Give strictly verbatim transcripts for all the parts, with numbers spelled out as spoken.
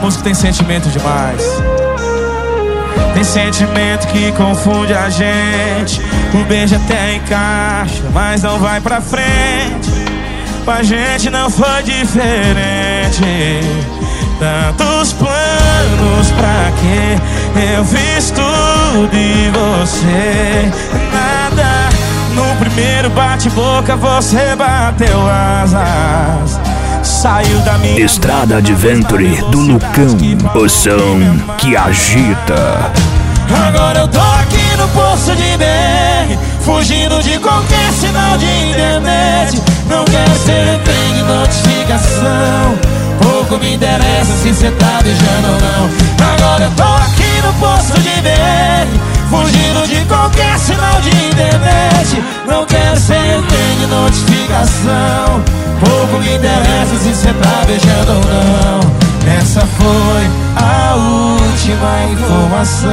música tem sentimento demais. Tem sentimento que confunde a gente. O beijo até encaixa, mas não vai pra frente. Com a gente não foi diferente. Tantos planos, pra quê? Eu fiz tudo e você nada. No primeiro bate-boca você bateu asas, saiu da minha Estrada Adventure do Lucão, o som que agita. Agora eu tô aqui no posto de B R, fugindo de qualquer sinal de internet. Não quero ser refém de notificação, pouco me interessa se cê tá beijando ou não. Agora eu tô aqui no posto de B R, fugindo de qualquer sinal de internet. Não quero ser refém de notificação, pouco me interessa se cê tá beijando ou não. Essa foi a última informação.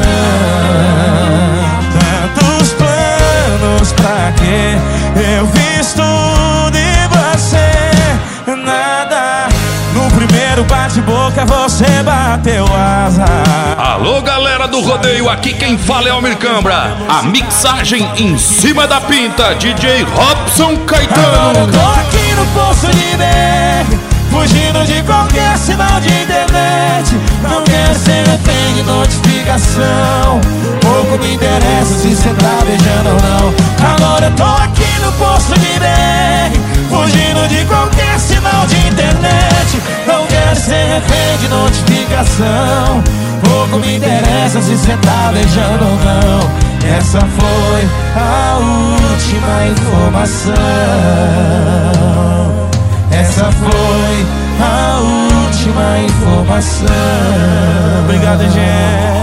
Tantos planos, pra quê? Eu fiz tudo e você nada. No primeiro bate-boca você bateu asa. Alô, galera do rodeio, aqui quem fala é Almir Cambra. A mixagem em cima da pinta, D J Robson Caetano. Agora eu tô aqui no posto de B R, fugindo de qualquer sinal de internet. Não quero ser refém de notificação, pouco me interessa se cê tá beijando ou não. Agora eu tô aqui no posto de B R, fugindo de qualquer sinal de internet. Não quero ser refém de notificação, pouco me interessa se cê tá beijando ou não. Essa foi a última informação. Essa foi a última informação. Obrigado, gente.